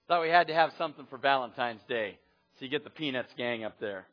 Thought we had to have something for Valentine's Day. So you get the Peanuts gang up there.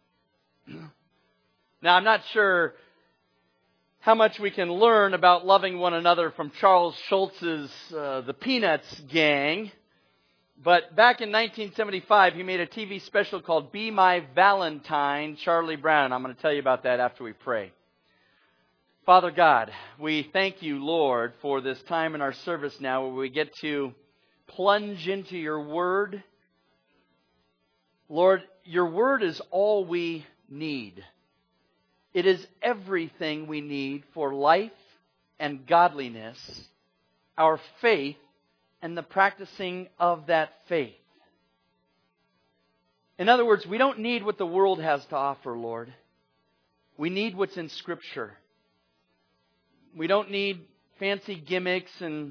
Now, I'm not sure how much we can learn about loving one another from Charles Schulz's The Peanuts Gang. But back in 1975, he made a TV special called Be My Valentine, Charlie Brown. I'm going to tell you about that after we pray. Father God, we thank you, Lord, for this time in our service now where we get to plunge into your Word. Lord, your Word is all we need. It is everything we need for life and godliness, our faith, and the practicing of that faith. In other words, we don't need what the world has to offer, Lord. We need what's in Scripture. We don't need fancy gimmicks and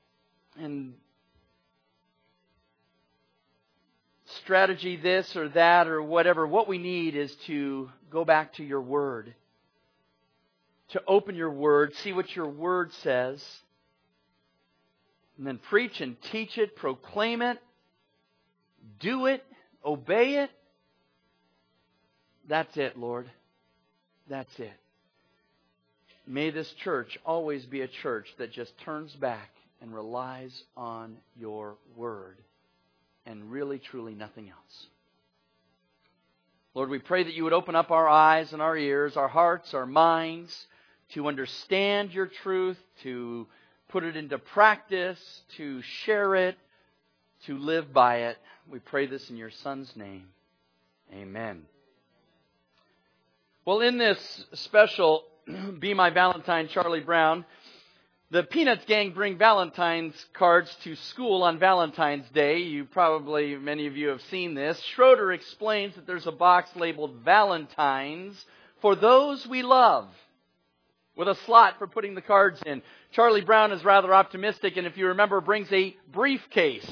strategy this or that or whatever. What we need is to go back to your Word. To open your Word, see what your Word says, and then preach and teach it, proclaim it, do it, obey it. That's it, Lord. That's it. May this church always be a church that just turns back and relies on your Word and really, truly nothing else. Lord, we pray that you would open up our eyes and our ears, our hearts, our minds, to understand your truth, to put it into practice, to share it, to live by it. We pray this in your Son's name. Amen. Well, in this special Be My Valentine, Charlie Brown, the Peanuts gang bring Valentine's cards to school on Valentine's Day. Many of you have seen this. Schroeder explains that there's a box labeled Valentines for those we love, with a slot for putting the cards in. Charlie Brown is rather optimistic, and if you remember, brings a briefcase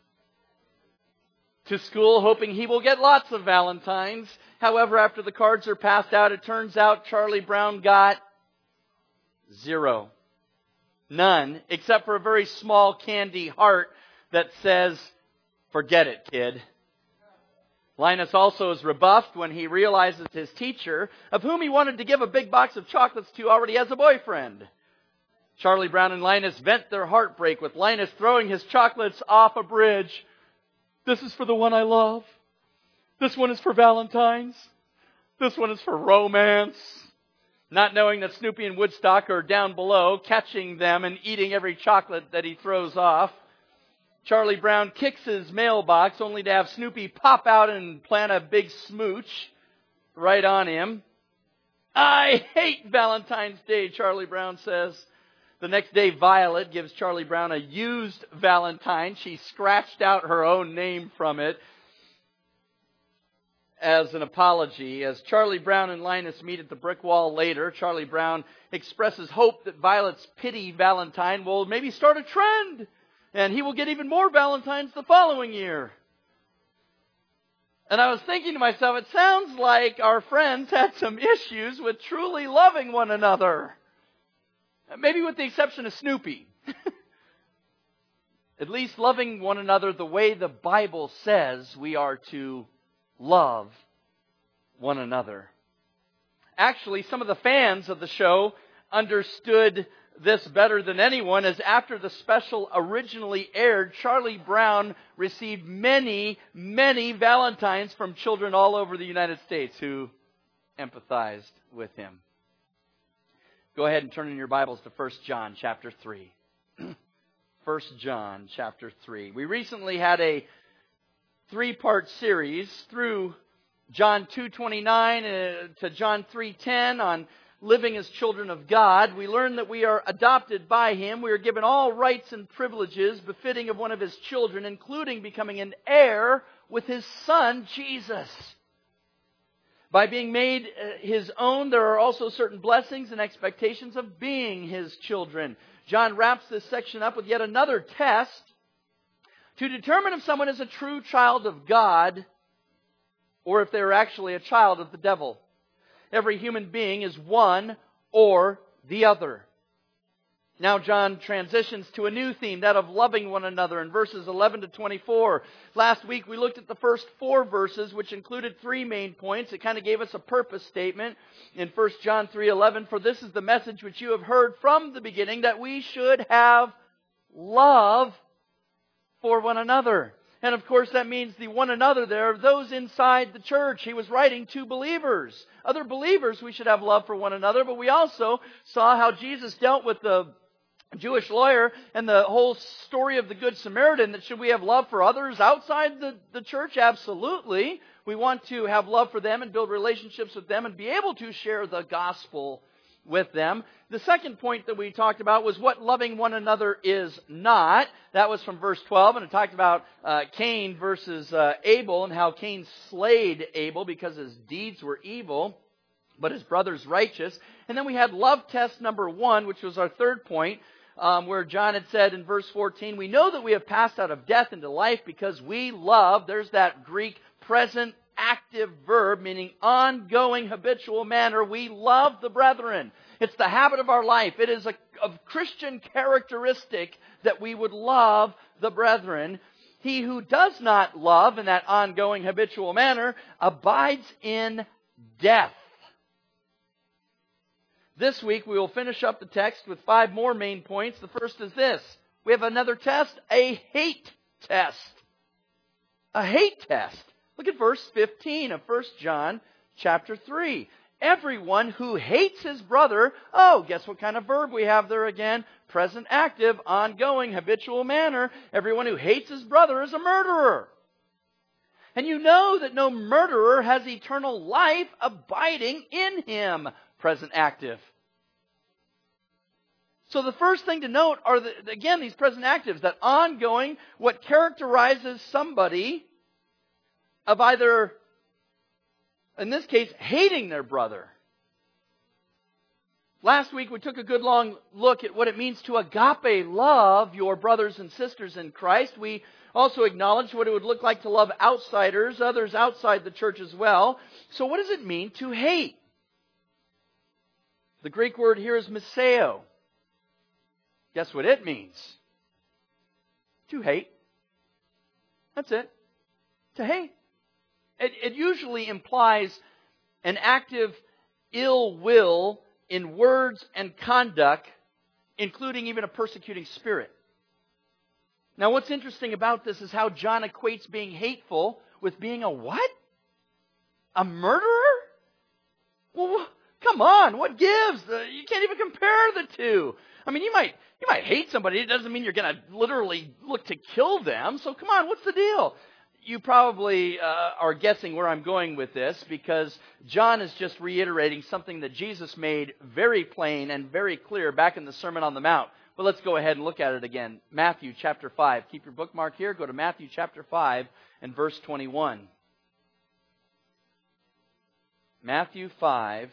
to school, hoping he will get lots of Valentines. However, after the cards are passed out, it turns out Charlie Brown got 0. None, except for a very small candy heart that says, "Forget it, kid." Linus also is rebuffed when he realizes his teacher, of whom he wanted to give a big box of chocolates to, already has a boyfriend. Charlie Brown and Linus vent their heartbreak with Linus throwing his chocolates off a bridge. "This is for the one I love. This one is for Valentine's. This one is for romance." Not knowing that Snoopy and Woodstock are down below, catching them and eating every chocolate that he throws off, Charlie Brown kicks his mailbox only to have Snoopy pop out and plant a big smooch right on him. "I hate Valentine's Day," Charlie Brown says. The next day, Violet gives Charlie Brown a used Valentine. She scratched out her own name from it as an apology. As Charlie Brown and Linus meet at the brick wall later, Charlie Brown expresses hope that Violet's pity Valentine will maybe start a trend, and he will get even more Valentines the following year. And I was thinking to myself, it sounds like our friends had some issues with truly loving one another. Maybe with the exception of Snoopy. At least loving one another the way the Bible says we are to love one another. Actually, some of the fans of the show understood this better than anyone, as after the special originally aired, Charlie Brown received many, many Valentines from children all over the United States who empathized with him. Go ahead and turn in your Bibles to 1 John chapter 3. 1 John chapter 3. We recently had a 3-part series through John 2:29 to John 3:10 on living as children of God. We learned that we are adopted by Him. We are given all rights and privileges befitting of one of His children, including becoming an heir with His Son, Jesus. By being made His own, there are also certain blessings and expectations of being His children. John wraps this section up with yet another test to determine if someone is a true child of God or if they are actually a child of the devil. Every human being is one or the other. Now John transitions to a new theme, that of loving one another in verses 11 to 24. Last week we looked at the first 4 verses, which included 3 main points. It kind of gave us a purpose statement in 1 John 3:11. For this is the message which you have heard from the beginning, that we should have love for one another. And of course that means the one another there are those inside the church. He was writing to believers. Other believers, we should have love for one another. But we also saw how Jesus dealt with the Jewish lawyer and the whole story of the Good Samaritan, that should we have love for others outside the church? Absolutely. We want to have love for them and build relationships with them and be able to share the gospel with them. The second point that we talked about was what loving one another is not. That was from verse 12, and it talked about Cain versus Abel and how Cain slayed Abel because his deeds were evil, but his brother's righteous. And then we had love test number 1, which was our third point, where John had said in verse 14, we know that we have passed out of death into life because we love. There's that Greek present active verb, meaning ongoing habitual manner. We love the brethren. It's the habit of our life. It is a Christian characteristic that we would love the brethren. He who does not love in that ongoing habitual manner abides in death. This week we will finish up the text with 5 more main points. The first is this. We have another test, a hate test. A hate test. Look at verse 15 of 1 John chapter 3. Everyone who hates his brother, guess what kind of verb we have there again? Present active, ongoing, habitual manner. Everyone who hates his brother is a murderer. And you know that no murderer has eternal life abiding in him. Present active. So the first thing to note are, again, these present actives, that ongoing, what characterizes somebody of either, in this case, hating their brother. Last week we took a good long look at what it means to agape love your brothers and sisters in Christ. We also acknowledged what it would look like to love outsiders, others outside the church as well. So what does it mean to hate? The Greek word here is miseo. Guess what it means? To hate. That's it. To hate. It usually implies an active ill will in words and conduct, including even a persecuting spirit. Now what's interesting about this is how John equates being hateful with being a what? A murderer? Well, come on, what gives? You can't even compare the two. I mean, you might hate somebody. It doesn't mean you're going to literally look to kill them. So come on, what's the deal? You probably are guessing where I'm going with this, because John is just reiterating something that Jesus made very plain and very clear back in the Sermon on the Mount. But let's go ahead and look at it again. Matthew chapter 5. Keep your bookmark here. Go to Matthew chapter 5 and verse 21. Matthew 5,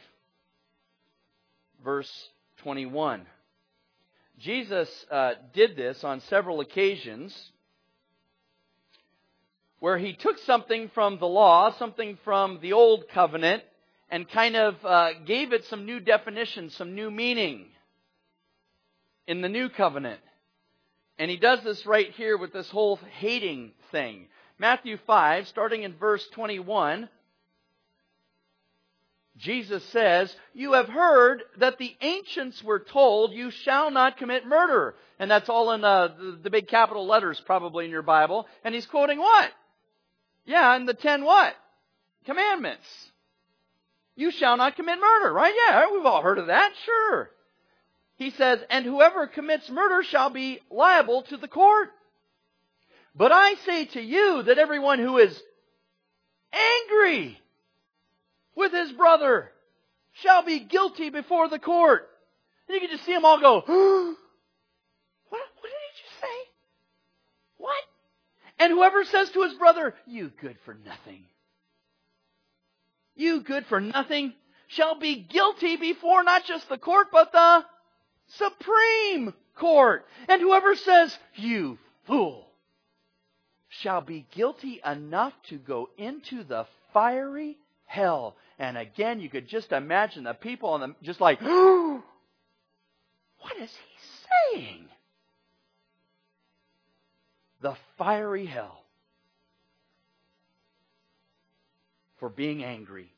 verse 21. Jesus did this on several occasions, where he took something from the law, something from the old covenant, and kind of gave it some new definition, some new meaning in the new covenant. And he does this right here with this whole hating thing. Matthew 5, starting in verse 21, Jesus says, "You have heard that the ancients were told, you shall not commit murder." And that's all in the big capital letters probably in your Bible. And he's quoting what? Yeah, and the 10 what? Commandments. You shall not commit murder, right? Yeah, we've all heard of that, sure. He says, "And whoever commits murder shall be liable to the court. But I say to you that everyone who is angry with his brother shall be guilty before the court." And you can just see them all go, What did he just say? What? "And whoever says to his brother, you good for nothing, you good for nothing, shall be guilty before not just the court, but the Supreme Court. And whoever says, you fool, shall be guilty enough to go into the fiery hell." And again, you could just imagine the people on them just like, what is he fiery hell for being angry.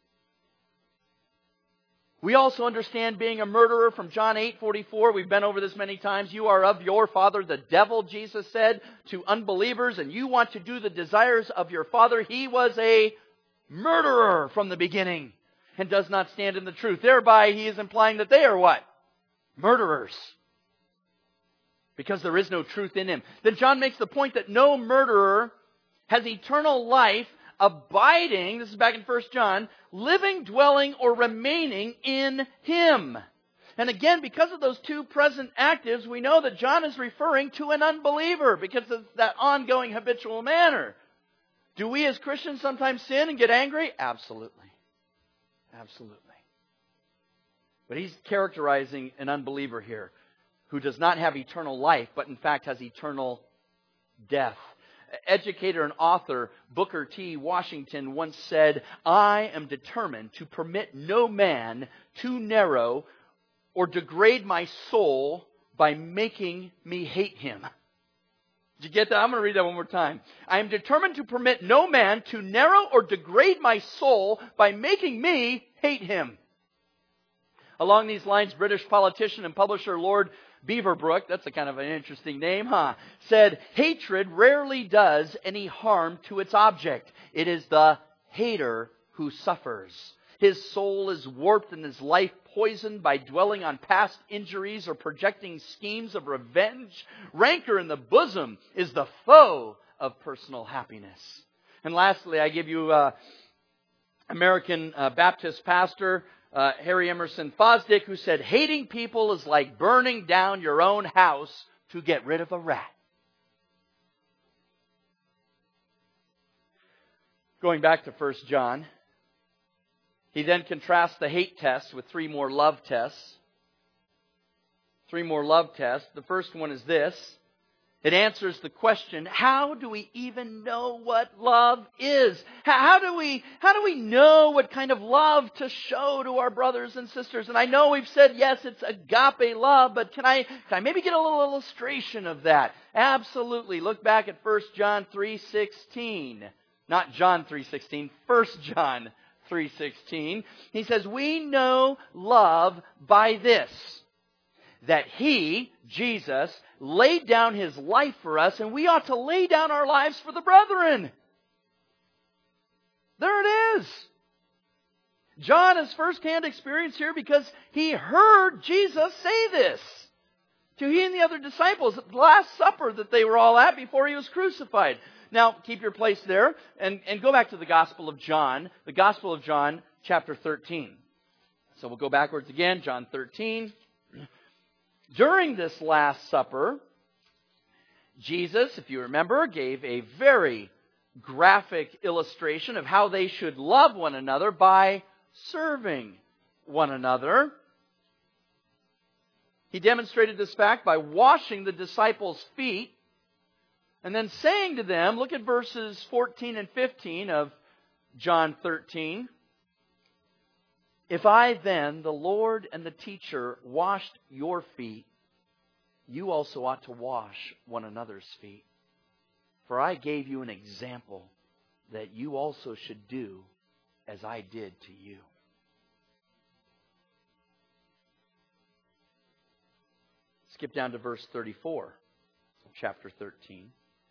We also understand being a murderer from John 8:44. We've been over this many times. You are of your father, the devil, Jesus said to unbelievers, and you want to do the desires of your father. He was a murderer from the beginning and does not stand in the truth. Thereby, he is implying that they are what? Murderers. Because there is no truth in him. Then John makes the point that no murderer has eternal life abiding, this is back in 1 John, living, dwelling, or remaining in him. And again, because of those two present actives, we know that John is referring to an unbeliever because of that ongoing habitual manner. Do we as Christians sometimes sin and get angry? Absolutely. Absolutely. But he's characterizing an unbeliever here who does not have eternal life, but in fact has eternal death. Educator and author Booker T. Washington once said, I am determined to permit no man to narrow or degrade my soul by making me hate him. Did you get that? I'm going to read that one more time. I am determined to permit no man to narrow or degrade my soul by making me hate him. Along these lines, British politician and publisher Lord Beaverbrook, that's a kind of an interesting name, said, hatred rarely does any harm to its object. It is the hater who suffers. His soul is warped and his life poisoned by dwelling on past injuries or projecting schemes of revenge. Rancor in the bosom is the foe of personal happiness. And lastly, I give you American Baptist pastor Harry Emerson Fosdick, who said, hating people is like burning down your own house to get rid of a rat. Going back to 1 John, he then contrasts the hate test with three more love tests. Three more love tests. The first one is this. It answers the question, how do we even know what love is? How do we know what kind of love to show to our brothers and sisters? And I know we've said, yes, it's agape love, but can I maybe get a little illustration of that? Absolutely. Look back at 1 John 3:16. Not John 3:16, 1 John 3:16. He says, we know love by this, that He, Jesus, laid down His life for us, and we ought to lay down our lives for the brethren. There it is. John has firsthand experience here because he heard Jesus say this to he and the other disciples at the Last Supper that they were all at before He was crucified. Now, keep your place there and go back to the Gospel of John, chapter 13. So we'll go backwards again, John 13. During this Last Supper, Jesus, if you remember, gave a very graphic illustration of how they should love one another by serving one another. He demonstrated this fact by washing the disciples' feet and then saying to them, look at verses 14 and 15 of John 13. If I then, the Lord and the teacher, washed your feet, you also ought to wash one another's feet. For I gave you an example that you also should do as I did to you. Skip down to verse 34 of chapter 13,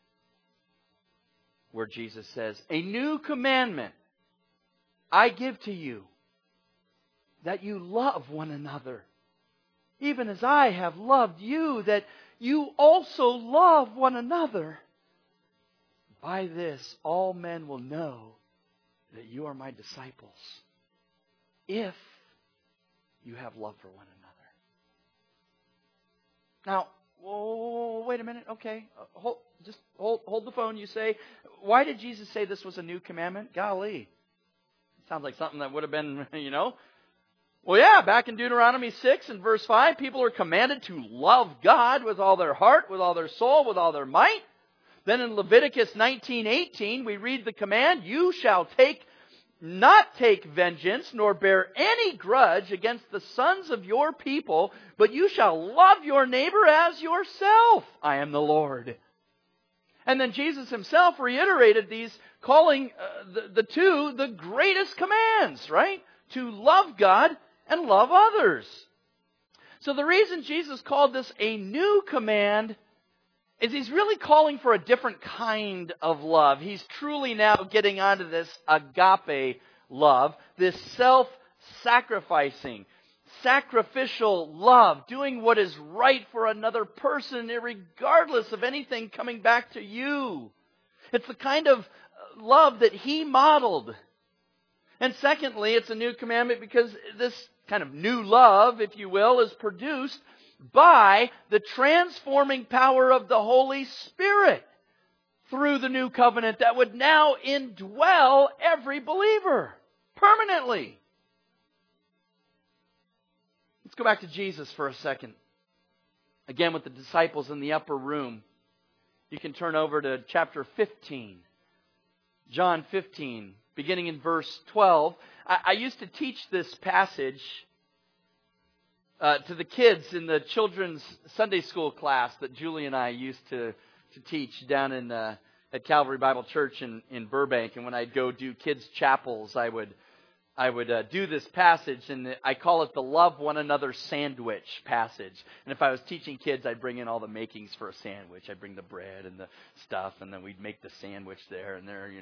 where Jesus says, a new commandment I give to you, that you love one another, even as I have loved you, that you also love one another. By this, all men will know that you are my disciples, if you have love for one another. Now, wait a minute. Okay, hold the phone. You say, why did Jesus say this was a new commandment? Golly, sounds like something that would have been, Well, yeah, back in Deuteronomy 6 and verse 5, people are commanded to love God with all their heart, with all their soul, with all their might. Then in Leviticus 19:18, we read the command, you shall not take vengeance, nor bear any grudge against the sons of your people, but you shall love your neighbor as yourself. I am the Lord. And then Jesus himself reiterated these, calling the two the greatest commands, right? To love God and love others. So the reason Jesus called this a new command is he's really calling for a different kind of love. He's truly now getting onto this agape love, this self-sacrificing, sacrificial love, doing what is right for another person, regardless of anything coming back to you. It's the kind of love that he modeled. And secondly, it's a new commandment because this kind of new love, if you will, is produced by the transforming power of the Holy Spirit through the new covenant that would now indwell every believer permanently. Let's go back to Jesus for a second. Again, with the disciples in the upper room. You can turn over to chapter 15. John 15, beginning in verse 12. I used to teach this passage to the kids in the children's Sunday school class that Julie and I used to teach down in at Calvary Bible Church in Burbank. And when I'd go do kids' chapels, I would do this passage, and I call it the love one another sandwich passage. And if I was teaching kids, I'd bring in all the makings for a sandwich. I'd bring the bread and the stuff, and then we'd make the sandwich there, and they're,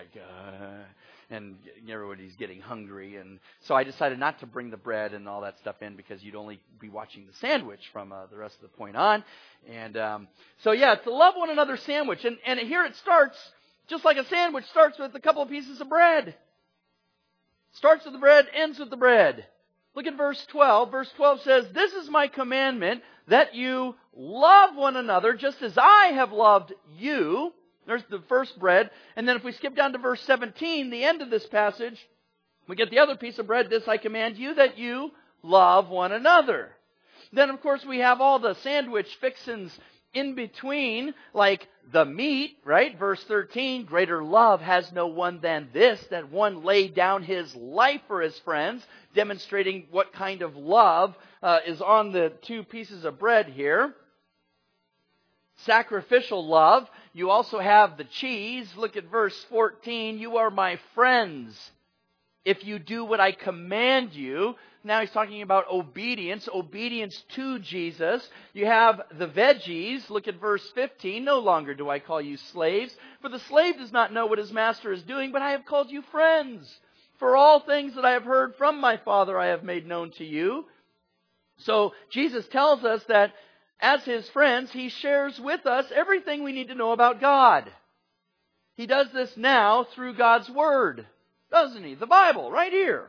and everybody's getting hungry. And so I decided not to bring the bread and all that stuff in because you'd only be watching the sandwich from the rest of the point on. And it's the love one another sandwich. And here it starts, just like a sandwich starts with a couple of pieces of bread. Starts with the bread, ends with the bread. Look at verse 12. Verse 12 says, "This is my commandment, that you love one another just as I have loved you." There's the first bread. And then if we skip down to verse 17, the end of this passage, we get the other piece of bread. "This I command you, that you love one another." Then, of course, we have all the sandwich fixins in between, like the meat, right? Verse 13, "Greater love has no one than this, that one lay down his life for his friends," demonstrating what kind of love is on the two pieces of bread here. Sacrificial love. You also have the cheese. Look at verse 14. "You are my friends if you do what I command you." Now he's talking about obedience to Jesus. You have the veggies. Look at verse 15. "No longer do I call you slaves, for the slave does not know what his master is doing, but I have called you friends. For all things that I have heard from my Father I have made known to you." So Jesus tells us that as his friends, he shares with us everything we need to know about God. He does this now through God's Word, doesn't he? The Bible, right here.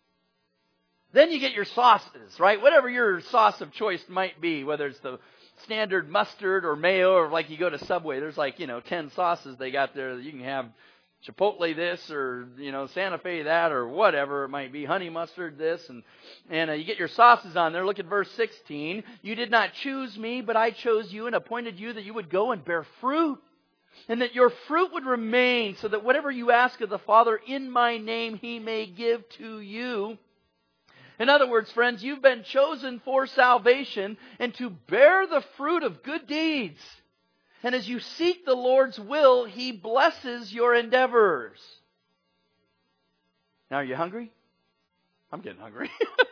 Then you get your sauces, right? Whatever your sauce of choice might be, whether it's the standard mustard or mayo, or like you go to Subway, there's 10 sauces they got there. You can have Chipotle this, or, Santa Fe that, or whatever it might be, honey mustard this, and you get your sauces on there. Look at verse 16. "You did not choose me, but I chose you and appointed you that you would go and bear fruit, and that your fruit would remain, so that whatever you ask of the Father in my name, he may give to you." In other words, friends, you've been chosen for salvation and to bear the fruit of good deeds. And as you seek the Lord's will, he blesses your endeavors. Now, are you hungry? I'm getting hungry.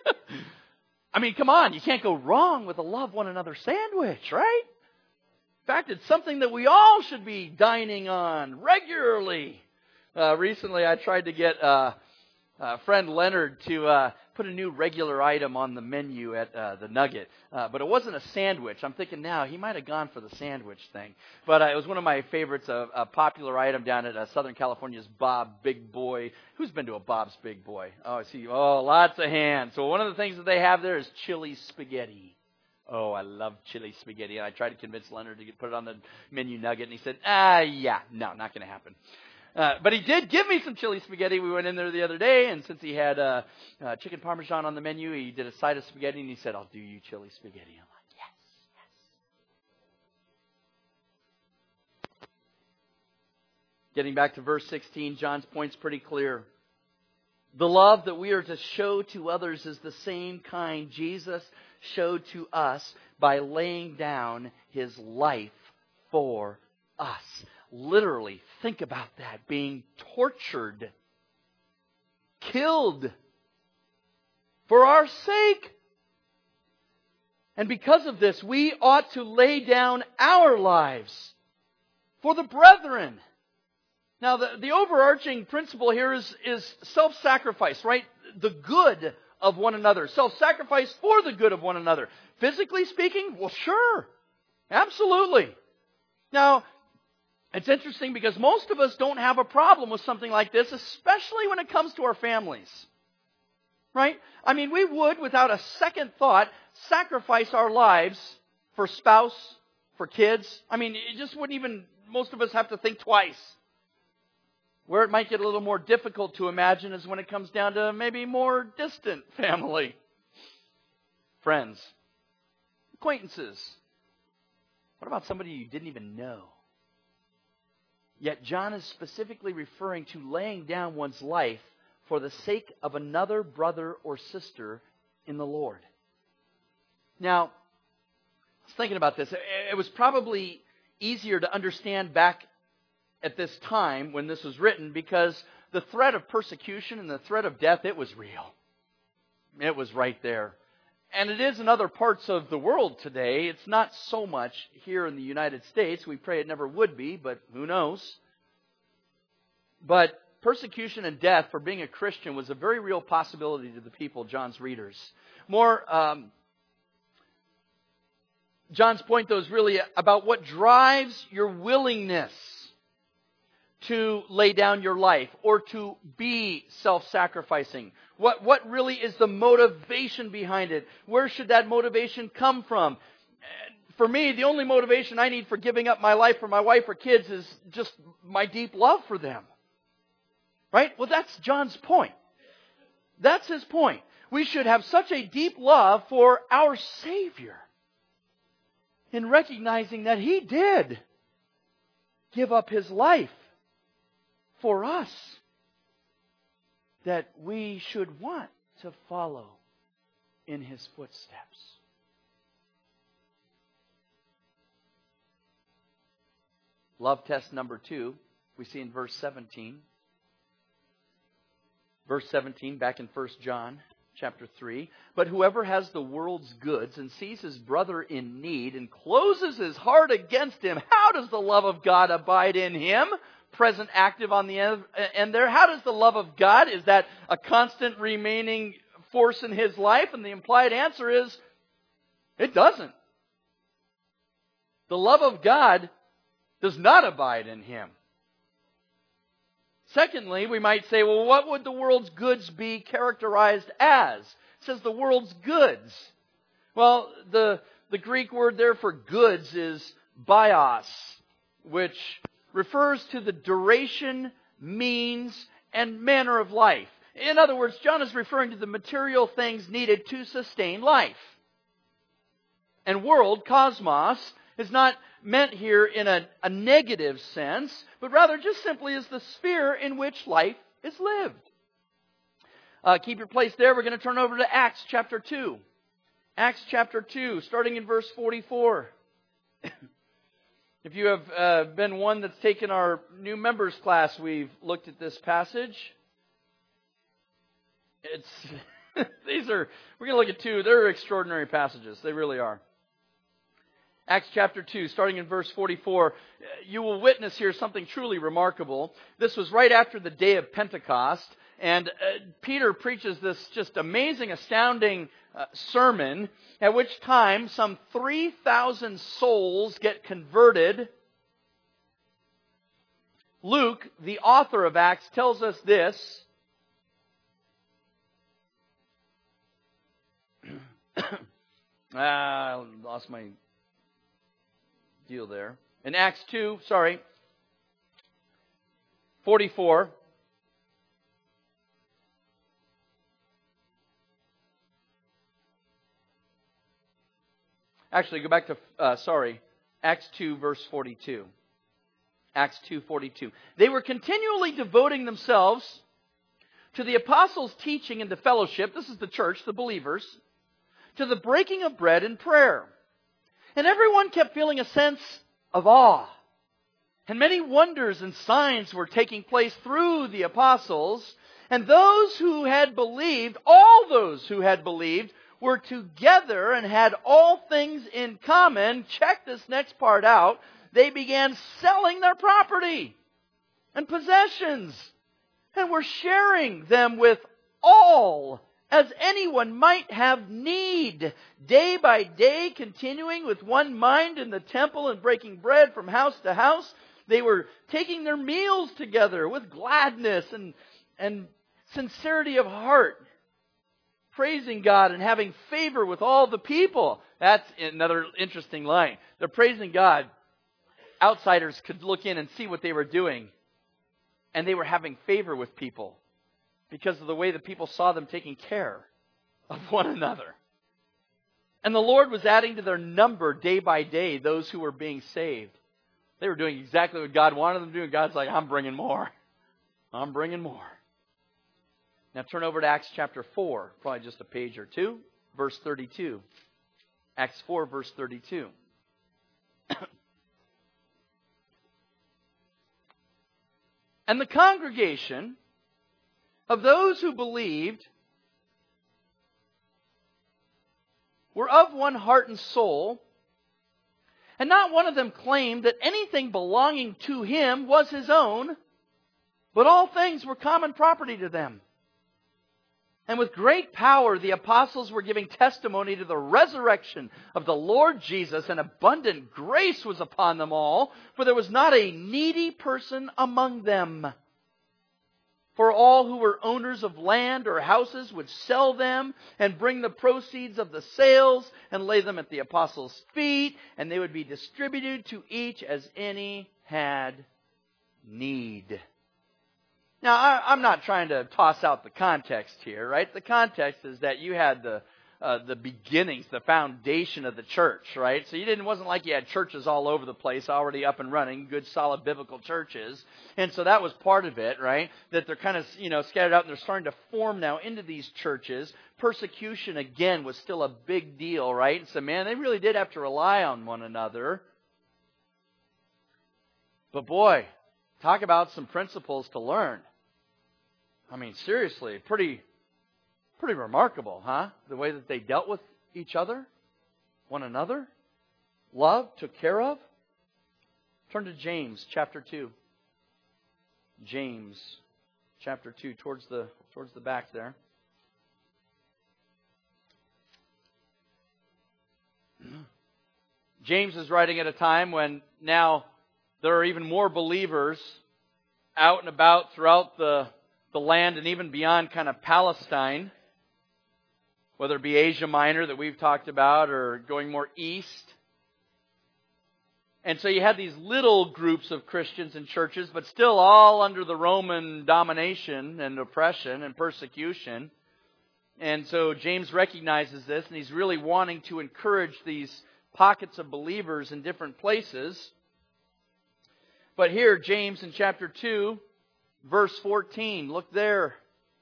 I mean, come on, you can't go wrong with a love one another sandwich, right? In fact, it's something that we all should be dining on regularly. Recently, I tried to get friend Leonard to put a new regular item on the menu at the Nugget. But it wasn't a sandwich. I'm thinking now he might have gone for the sandwich thing. But it was one of my favorites, a popular item down at Southern California's Bob Big Boy. Who's been to a Bob's Big Boy? Oh, I see. Oh, lots of hands. So one of the things that they have there is chili spaghetti. Oh, I love chili spaghetti. And I tried to convince Leonard to put it on the menu Nugget. And he said, no, not going to happen. But he did give me some chili spaghetti. We went in there the other day, and since he had chicken parmesan on the menu, he did a side of spaghetti, and he said, "I'll do you chili spaghetti." I'm like, yes. Getting back to verse 16, John's point's pretty clear. The love that we are to show to others is the same kind Jesus showed to us by laying down his life for us. Literally, think about that. Being tortured, killed for our sake. And because of this, we ought to lay down our lives for the brethren. Now, the overarching principle here is self-sacrifice, right? The good of one another. Self-sacrifice for the good of one another. Physically speaking, well, sure. Absolutely. Now, it's interesting because most of us don't have a problem with something like this, especially when it comes to our families. Right? I mean, we would, without a second thought, sacrifice our lives for spouse, for kids. I mean, it just wouldn't even, most of us have to think twice. Where it might get a little more difficult to imagine is when it comes down to maybe more distant family. Friends. Acquaintances. What about somebody you didn't even know? Yet John is specifically referring to laying down one's life for the sake of another brother or sister in the Lord. Now, I was thinking about this. It was probably easier to understand back at this time when this was written because the threat of persecution and the threat of death, it was real. It was right there. And it is in other parts of the world today. It's not so much here in the United States. We pray it never would be, but who knows? But persecution and death for being a Christian was a very real possibility to the people, John's readers. John's point, though, is really about what drives your willingness to lay down your life or to be self-sacrificing. What really is the motivation behind it? Where should that motivation come from? For me, the only motivation I need for giving up my life for my wife or kids is just my deep love for them. Right? Well, that's John's point. That's his point. We should have such a deep love for our Savior in recognizing that He did give up His life for us, that we should want to follow in His footsteps. Love test number 2, we see in verse 17. Verse 17, back in 1 John chapter 3. But whoever has the world's goods and sees his brother in need and closes his heart against him, how does the love of God abide in him? Present active on the end there. How does the love of God? Is that a constant remaining force in his life? And the implied answer is, it doesn't. The love of God does not abide in him. Secondly, we might say, well, what would the world's goods be characterized as? It says the world's goods. Well, the Greek word there for goods is bios, which refers to the duration, means, and manner of life. In other words, John is referring to the material things needed to sustain life. And world, cosmos, is not meant here in a negative sense, but rather just simply as the sphere in which life is lived. Keep your place there. We're going to turn over to Acts chapter 2. Acts chapter 2, starting in verse 44. If you have been one that's taken our new members class, we've looked at this passage. We're going to look at 2. They're extraordinary passages. They really are. Acts chapter 2, starting in verse 44, you will witness here something truly remarkable. This was right after the day of Pentecost, and Peter preaches this just amazing, astounding sermon, at which time some 3,000 souls get converted. Luke, the author of Acts, tells us this. I lost my deal there. In Acts 2, 44. Actually, go back to, Acts 2, verse 42. Acts 2:42. They were continually devoting themselves to the apostles' teaching and to fellowship. This is the church, the believers. To the breaking of bread and prayer. And everyone kept feeling a sense of awe And many wonders and signs were taking place through the apostles. And those who had believed, all those who had believed, were together and had all things in common. Check this next part out. They began selling their property and possessions and were sharing them with all, as anyone might have need. Day by day, continuing with one mind in the temple and breaking bread from house to house. They were taking their meals together with gladness and sincerity of heart, praising God and having favor with all the people. That's another interesting line. They're praising God. Outsiders could look in and see what they were doing. And they were having favor with people because of the way the people saw them taking care of one another. And the Lord was adding to their number day by day those who were being saved. They were doing exactly what God wanted them to do. And God's like, I'm bringing more. I'm bringing more. Now turn over to Acts chapter 4, probably just a page or two, verse 32. Acts 4, verse 32. And the congregation of those who believed were of one heart and soul, and not one of them claimed that anything belonging to him was his own, but all things were common property to them. And with great power the apostles were giving testimony to the resurrection of the Lord Jesus, and abundant grace was upon them all, for there was not a needy person among them. For all who were owners of land or houses would sell them and bring the proceeds of the sales and lay them at the apostles' feet, and they would be distributed to each as any had need. Now, I'm not trying to toss out the context here, right? The context is that you had the beginnings, the foundation of the church, right? So it wasn't like you had churches all over the place already up and running, good solid biblical churches. And so that was part of it, right? That they're kind of, scattered out and they're starting to form now into these churches. Persecution, again, was still a big deal, right? And so, man, they really did have to rely on one another. But boy, talk about some principles to learn. I mean, seriously, pretty remarkable, huh? The way that they dealt with each other, one another, loved, took care of. Turn to James chapter 2. James chapter 2, towards the back there. James is writing at a time when now there are even more believers out and about throughout the land and even beyond kind of Palestine, whether it be Asia Minor that we've talked about or going more east. And so you had these little groups of Christians and churches, but still all under the Roman domination and oppression and persecution. And so James recognizes this, and he's really wanting to encourage these pockets of believers in different places. But here, James in chapter 2, verse 14, look there.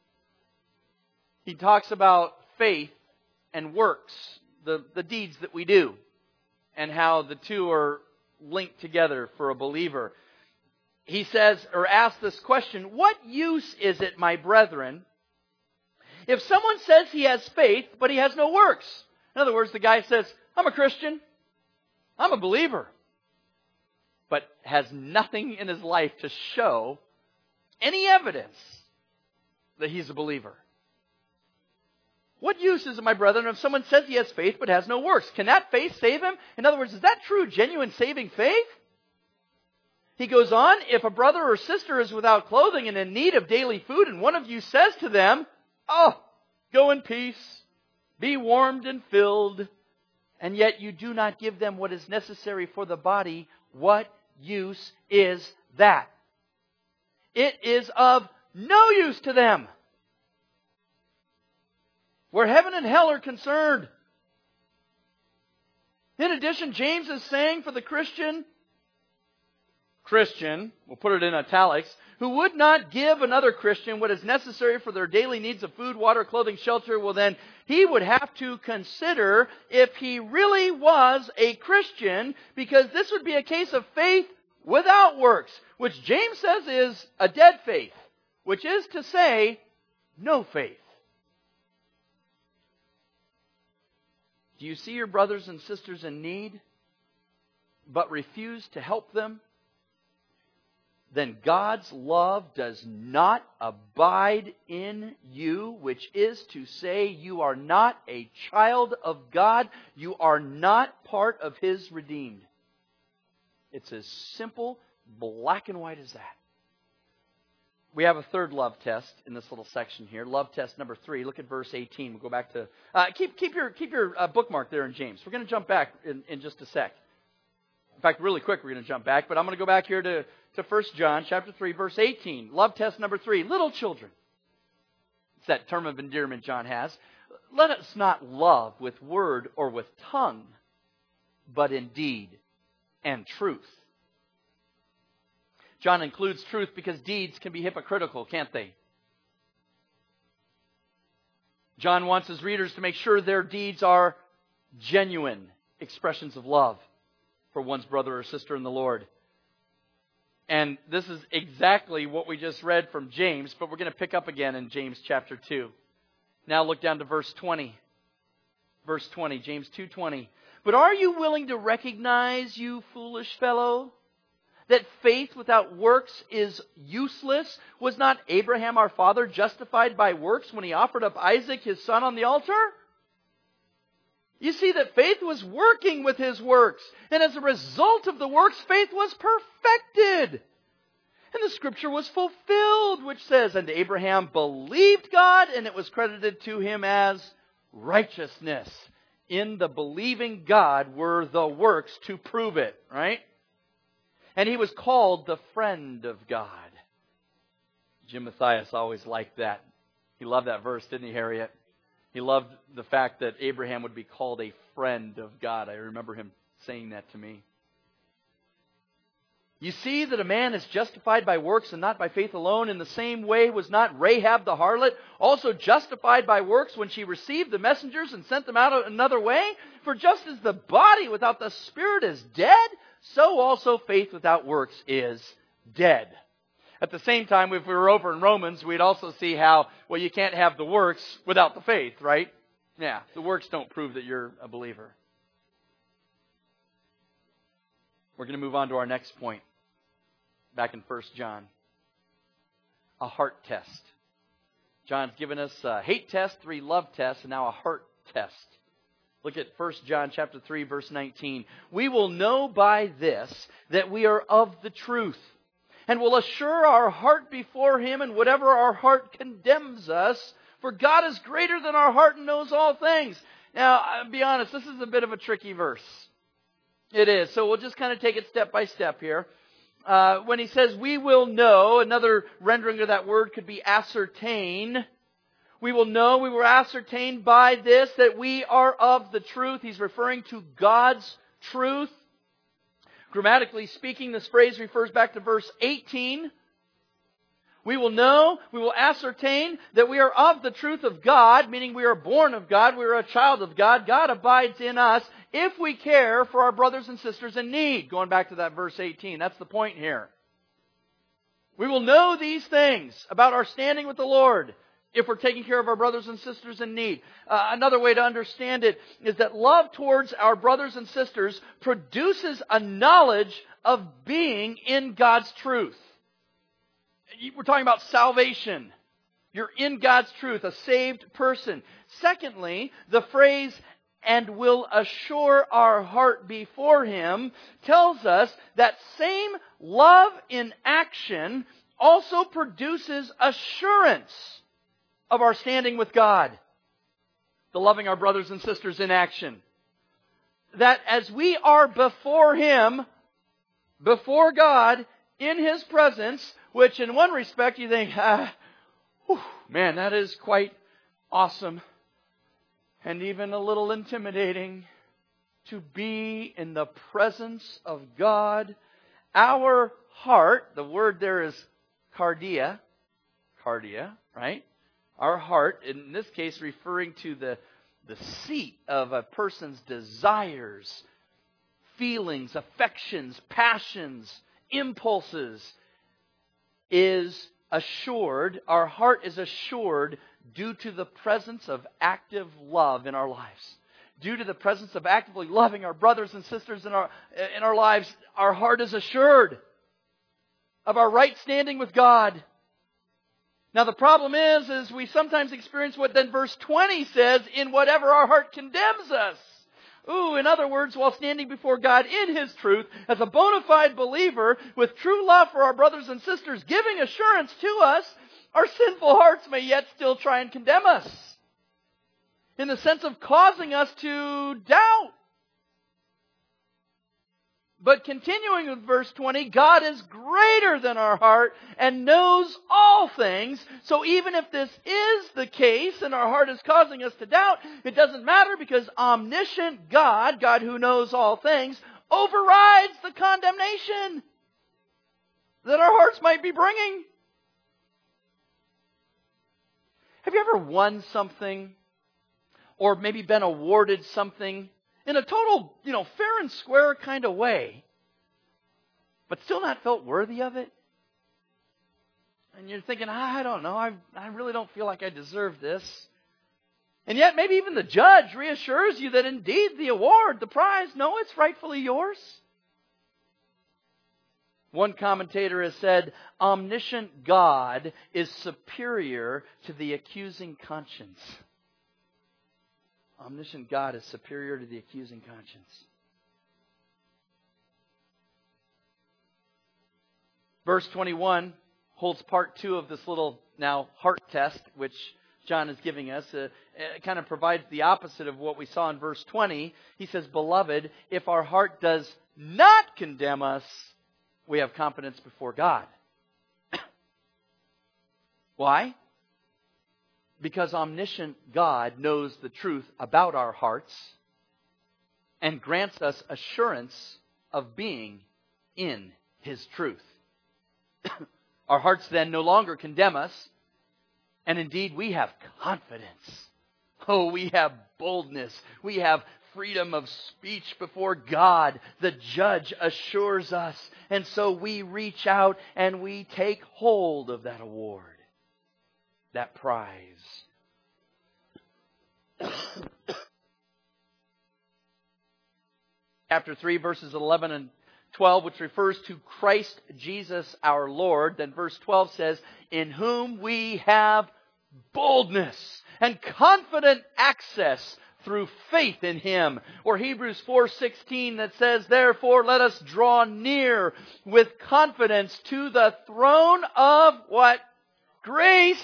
He talks about faith and works, the deeds that we do, and how the two are linked together for a believer. He says, or asks this question, what use is it, my brethren, if someone says he has faith, but he has no works? In other words, the guy says, I'm a Christian, I'm a believer, but has nothing in his life to show any evidence that he's a believer. What use is it, my brethren, if someone says he has faith but has no works? Can that faith save him? In other words, is that true, genuine saving faith? He goes on, if a brother or sister is without clothing and in need of daily food, and one of you says to them, go in peace, be warmed and filled, and yet you do not give them what is necessary for the body, what use is that? It is of no use to them. Where heaven and hell are concerned. In addition, James is saying for the Christian, we'll put it in italics, who would not give another Christian what is necessary for their daily needs of food, water, clothing, shelter, well then he would have to consider if he really was a Christian, because this would be a case of faith without works, which James says is a dead faith, which is to say, no faith. Do you see your brothers and sisters in need, but refuse to help them? Then God's love does not abide in you, which is to say, you are not a child of God. You are not part of His redeemed. It's as simple, black and white as that. We have a third love test in this little section here. Love test number 3. Look at verse 18. We'll go back to... keep your bookmark there in James. We're going to jump back in just a sec. In fact, really quick, we're going to jump back. But I'm going to go back here to 1 John chapter 3, verse 18. Love test number 3. Little children. It's that term of endearment John has. Let us not love with word or with tongue, but in deed and truth. John includes truth because deeds can be hypocritical, can't they? John wants his readers to make sure their deeds are genuine expressions of love for one's brother or sister in the Lord. And this is exactly what we just read from James, but we're going to pick up again in James chapter 2. Now look down to verse 20. Verse 20, James 2:20. But are you willing to recognize, you foolish fellow, that faith without works is useless? Was not Abraham our father justified by works when he offered up Isaac his son on the altar? You see that faith was working with his works. And as a result of the works, faith was perfected. And the scripture was fulfilled, which says, and Abraham believed God, and it was credited to him as righteousness. In the believing God were the works to prove it, right? And he was called the friend of God. Jim Matthias always liked that. He loved that verse, didn't he, Harriet? He loved the fact that Abraham would be called a friend of God. I remember him saying that to me. You see that a man is justified by works and not by faith alone. In the same way was not Rahab the harlot also justified by works when she received the messengers and sent them out another way? For just as the body without the spirit is dead, so also faith without works is dead. At the same time, if we were over in Romans, we'd also see how, well, you can't have the works without the faith, right? Yeah, the works don't prove that you're a believer. We're going to move on to our next point. Back in 1 John. A heart test. John's given us a hate test, 3 love tests, and now a heart test. Look at 1 John chapter 3, verse 19. We will know by this that we are of the truth, and will assure our heart before Him, and whatever our heart condemns us, for God is greater than our heart and knows all things. Now, I'll be honest, this is a bit of a tricky verse. It is. So we'll just kind of take it step by step here. When he says we will know, another rendering of that word could be ascertain. We will know, we will ascertain by this that we are of the truth. He's referring to God's truth. Grammatically speaking, this phrase refers back to verse 18. We will know, we will ascertain that we are of the truth of God, meaning we are born of God, we are a child of God. God abides in us if we care for our brothers and sisters in need. Going back to that verse 18, that's the point here. We will know these things about our standing with the Lord if we're taking care of our brothers and sisters in need. Another way to understand it is that love towards our brothers and sisters produces a knowledge of being in God's truth. We're talking about salvation. You're in God's truth, a saved person. Secondly, the phrase, and will assure our heart before Him, tells us that same love in action also produces assurance of our standing with God. The loving our brothers and sisters in action. That as we are before Him, before God, in His presence, which in one respect you think, man, that is quite awesome and even a little intimidating to be in the presence of God. Our heart, the word there is cardia, right? Our heart, in this case referring to the seat of a person's desires, feelings, affections, passions, impulses is assured, our heart is assured due to the presence of active love in our lives. Due to the presence of actively loving our brothers and sisters in our lives, our heart is assured of our right standing with God. Now the problem is we sometimes experience what then verse 20 says, in whatever our heart condemns us. In other words, while standing before God in His truth, as a bona fide believer, with true love for our brothers and sisters, giving assurance to us, our sinful hearts may yet still try and condemn us. In the sense of causing us to doubt. But continuing with verse 20, God is greater than our heart and knows all things. So even if this is the case and our heart is causing us to doubt, it doesn't matter because omniscient God, God who knows all things, overrides the condemnation that our hearts might be bringing. Have you ever won something or maybe been awarded something in a total, fair and square kind of way, but still not felt worthy of it? And you're thinking, I don't know, I really don't feel like I deserve this. And yet maybe even the judge reassures you that indeed the award, the prize, no, it's rightfully yours. One commentator has said, omniscient God is superior to the accusing conscience. Omniscient God is superior to the accusing conscience. Verse 21 holds part 2 of this little now heart test, which John is giving us. It kind of provides the opposite of what we saw in verse 20. He says, Beloved, if our heart does not condemn us, we have confidence before God. Why? Because omniscient God knows the truth about our hearts and grants us assurance of being in His truth. Our hearts then no longer condemn us, and indeed we have confidence. We have boldness. We have freedom of speech before God. The judge assures us, and so we reach out and we take hold of that award. That prize. Chapter 3, verses 11 and 12, which refers to Christ Jesus our Lord. Then verse 12 says, In whom we have boldness and confident access through faith in Him. Or Hebrews 4:16 that says, Therefore let us draw near with confidence to the throne of what? Grace.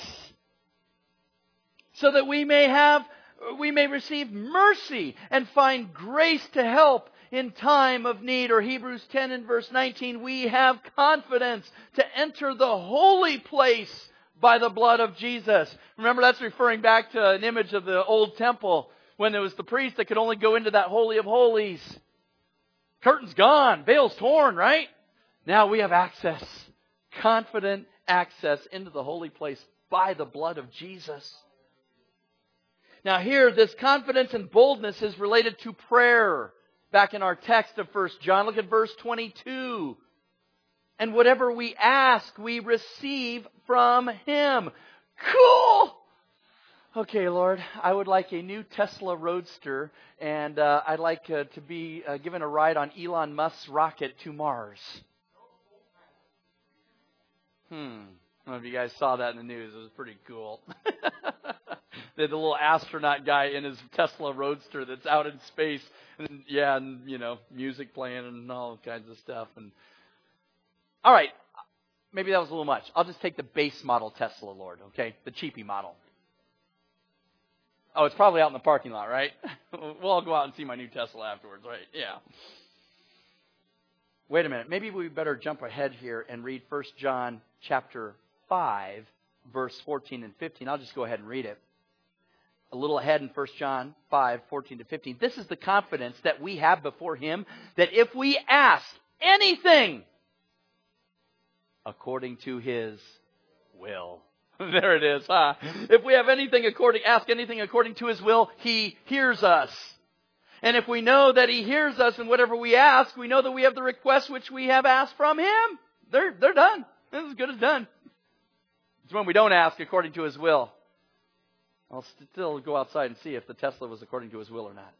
So that we may receive mercy and find grace to help in time of need. Or Hebrews 10 and verse 19, we have confidence to enter the holy place by the blood of Jesus. Remember, that's referring back to an image of the old temple when there was the priest that could only go into that holy of holies. Curtain's gone, veil's torn, right? Now we have access, confident access into the holy place by the blood of Jesus. Now here, this confidence and boldness is related to prayer. Back in our text of 1 John, look at verse 22. And whatever we ask, we receive from Him. Cool! Okay, Lord, I would like a new Tesla Roadster, and I'd like to be given a ride on Elon Musk's rocket to Mars. I don't know if you guys saw that in the news. It was pretty cool. The little astronaut guy in his Tesla Roadster that's out in space. And music playing and all kinds of stuff. And all right, maybe that was a little much. I'll just take the base model Tesla, Lord, okay? The cheapy model. Oh, it's probably out in the parking lot, right? We'll all go out and see my new Tesla afterwards, right? Yeah. Wait a minute. Maybe we better jump ahead here and read 1 John chapter 5, verse 14 and 15. I'll just go ahead and read it. A little ahead in 1 John 5, 14 to 15. This is the confidence that we have before Him, that if we ask anything according to His will. There it is, huh? If we have ask anything according to His will, He hears us. And if we know that He hears us in whatever we ask, we know that we have the requests which we have asked from Him. They're done. This is as good as done. It's when we don't ask according to His will. I'll still go outside and see if the Tesla was according to His will or not.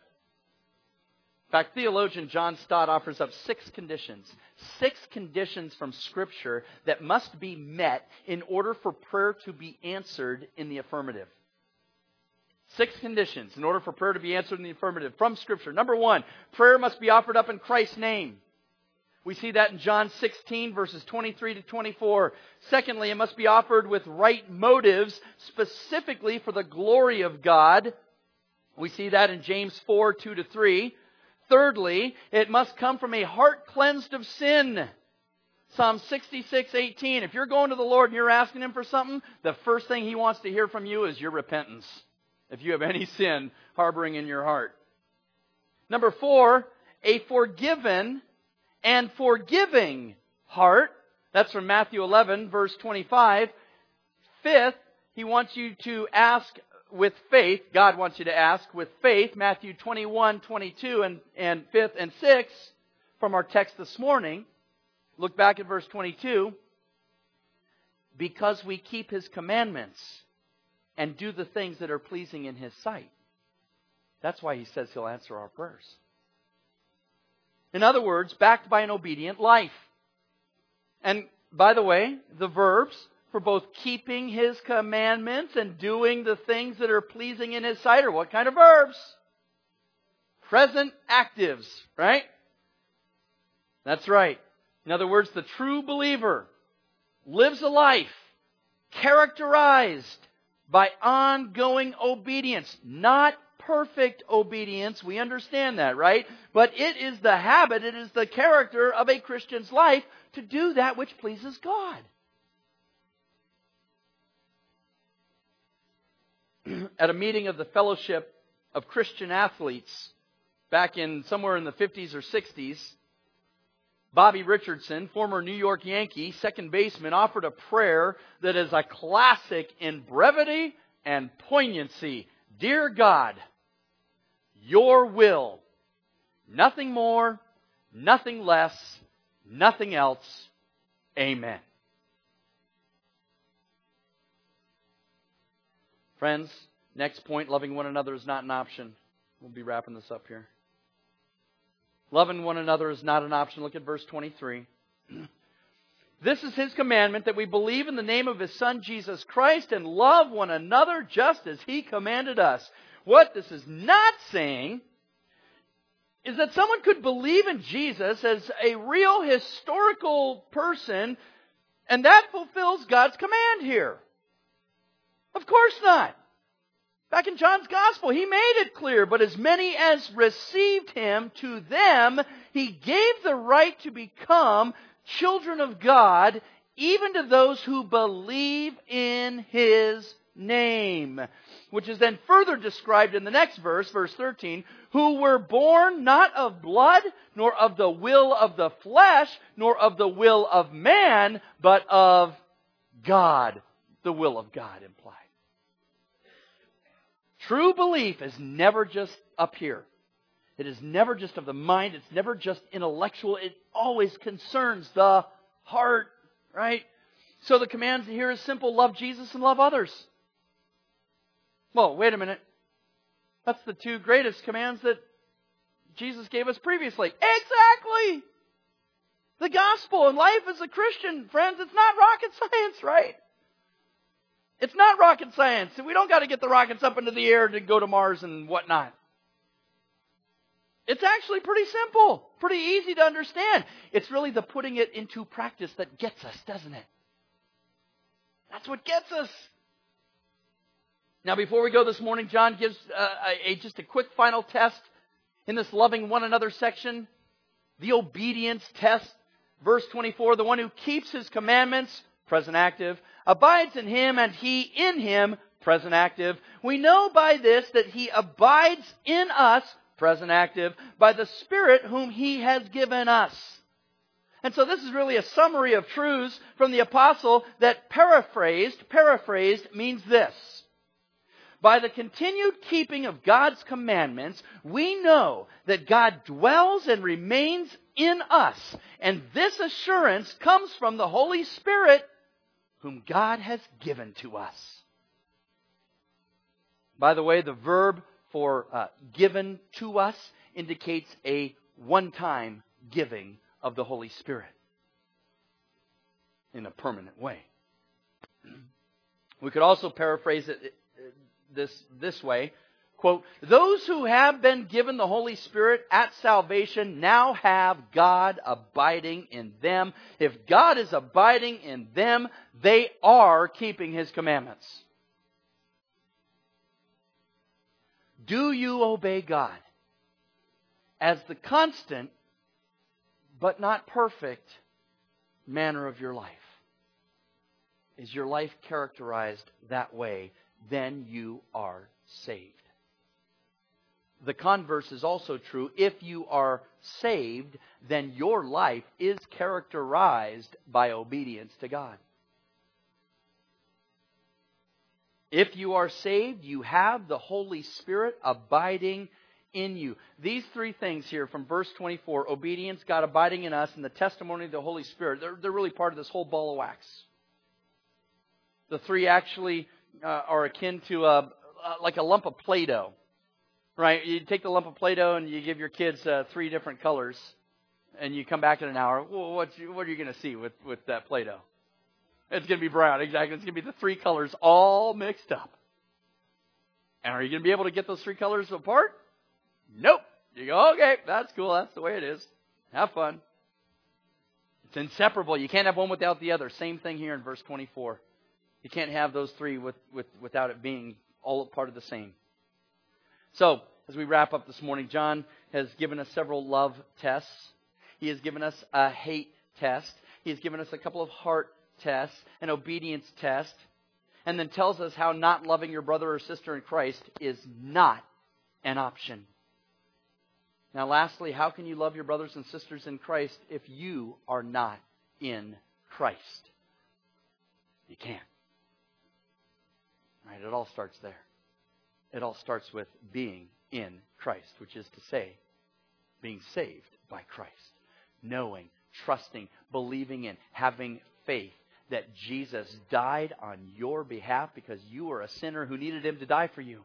In fact, theologian John Stott offers up 6 conditions. 6 conditions from Scripture that must be met in order for prayer to be answered in the affirmative. 6 conditions in order for prayer to be answered in the affirmative from Scripture. Number 1, prayer must be offered up in Christ's name. We see that in John 16, verses 23 to 24. Secondly, it must be offered with right motives, specifically for the glory of God. We see that in James 4, 2 to 3. Thirdly, it must come from a heart cleansed of sin. Psalm 66, 18. If you're going to the Lord and you're asking Him for something, the first thing He wants to hear from you is your repentance. If you have any sin harboring in your heart. Number 4, a forgiven and forgiving heart. That's from Matthew 11, verse 25. Fifth, He wants you to ask with faith. God wants you to ask with faith. Matthew 21, 22, and 5th and 6th from our text this morning. Look back at verse 22. Because we keep His commandments and do the things that are pleasing in His sight. That's why He says He'll answer our prayers. In other words, backed by an obedient life. And by the way, the verbs for both keeping His commandments and doing the things that are pleasing in His sight are what kind of verbs? Present actives, right? That's right. In other words, the true believer lives a life characterized by ongoing obedience. Not perfect obedience. We understand that, right? But it is the habit, it is the character of a Christian's life to do that which pleases God. At a meeting of the Fellowship of Christian Athletes back in somewhere in the 50s or 60s, Bobby Richardson, former New York Yankee, second baseman, offered a prayer that is a classic in brevity and poignancy. Dear God, Your will, nothing more, nothing less, nothing else. Amen. Friends, next point, loving one another is not an option. We'll be wrapping this up here. Loving one another is not an option. Look at verse 23. This is His commandment, that we believe in the name of His Son, Jesus Christ, and love one another just as He commanded us. What this is not saying is that someone could believe in Jesus as a real historical person, and that fulfills God's command here. Of course not. Back in John's Gospel, He made it clear, but as many as received Him, to them He gave the right to become children of God, even to those who believe in His name. Which is then further described in the next verse, verse 13, who were born not of blood, nor of the will of the flesh, nor of the will of man, but of God. The will of God implied. True belief is never just up here. It is never just of the mind. It's never just intellectual. It always concerns the heart, right? So the command here is simple. Love Jesus and love others. Well, wait a minute. That's the 2 greatest commands that Jesus gave us previously. Exactly! The gospel and life as a Christian, friends, it's not rocket science, right? It's not rocket science. We don't got to get the rockets up into the air to go to Mars and whatnot. It's actually pretty simple, pretty easy to understand. It's really the putting it into practice that gets us, doesn't it? That's what gets us. Now, before we go this morning, John gives just a quick final test in this loving one another section. The obedience test. Verse 24, the one who keeps His commandments, present active, abides in Him and He in him, present active. We know by this that He abides in us, present active, by the Spirit whom He has given us. And so this is really a summary of truths from the apostle that paraphrased means this. By the continued keeping of God's commandments, we know that God dwells and remains in us. And this assurance comes from the Holy Spirit, whom God has given to us. By the way, the verb for given to us indicates a one-time giving of the Holy Spirit in a permanent way. We could also paraphrase it this way, quote, those who have been given the Holy Spirit at salvation now have God abiding in them. If God is abiding in them, they are keeping His commandments. Do you obey God as the constant but not perfect manner of your life? Is your life characterized that way? Then you are saved. The converse is also true. If you are saved, then your life is characterized by obedience to God. If you are saved, you have the Holy Spirit abiding in you. These three things here from verse 24, obedience, God abiding in us, and the testimony of the Holy Spirit, they're really part of this whole ball of wax. The three actually are akin to like a lump of Play-Doh. Right? You take the lump of Play-Doh and you give your kids 3 different colors, and you come back in an hour. Well, what are you going to see with that Play-Doh? It's going to be brown, exactly. It's going to be the 3 colors all mixed up. And are you going to be able to get those 3 colors apart? Nope. You go, okay, that's cool. That's the way it is. Have fun. It's inseparable. You can't have one without the other. Same thing here in verse 24. You can't have those 3 without it being all part of the same. So, as we wrap up this morning, John has given us several love tests. He has given us a hate test. He has given us a couple of heart tests, an obedience test, and then tells us how not loving your brother or sister in Christ is not an option. Now, lastly, how can you love your brothers and sisters in Christ if you are not in Christ? You can't. Right? It all starts there. It all starts with being in Christ, which is to say, being saved by Christ. Knowing, trusting, believing in, having faith that Jesus died on your behalf because you were a sinner who needed Him to die for you.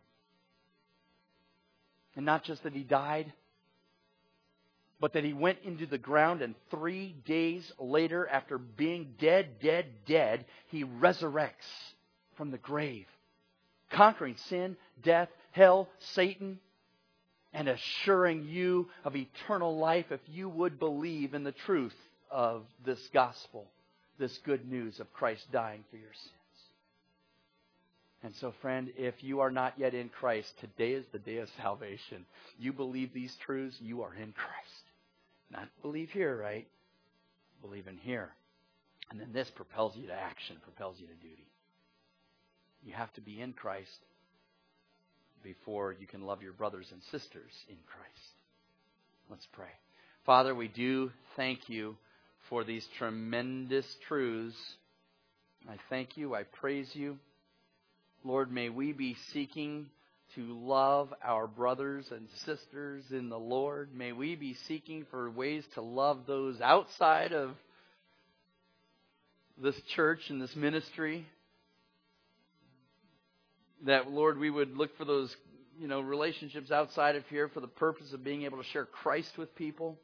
And not just that He died, but that He went into the ground and 3 days later, after being dead, He resurrects from the grave, conquering sin, death, hell, Satan, and assuring you of eternal life if you would believe in the truth of this gospel, this good news of Christ dying for your sins. And so, friend, if you are not yet in Christ, today is the day of salvation. You believe these truths, you are in Christ. Not believe here, right? Believe in here. And then this propels you to action, propels you to duty. You have to be in Christ before you can love your brothers and sisters in Christ. Let's pray. Father, we do thank You for these tremendous truths. I thank You. I praise You. Lord, may we be seeking to love our brothers and sisters in the Lord. May we be seeking for ways to love those outside of this church and this ministry. That, Lord, we would look for those, relationships outside of here for the purpose of being able to share Christ with people.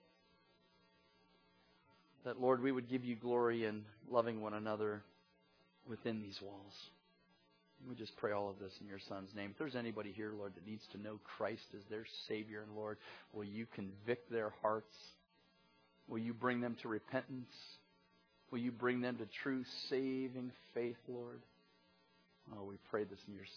That, Lord, we would give You glory in loving one another within these walls. We just pray all of this in Your Son's name. If there's anybody here, Lord, that needs to know Christ as their Savior and Lord, will You convict their hearts? Will You bring them to repentance? Will You bring them to true saving faith, Lord? Oh, we pray this in Your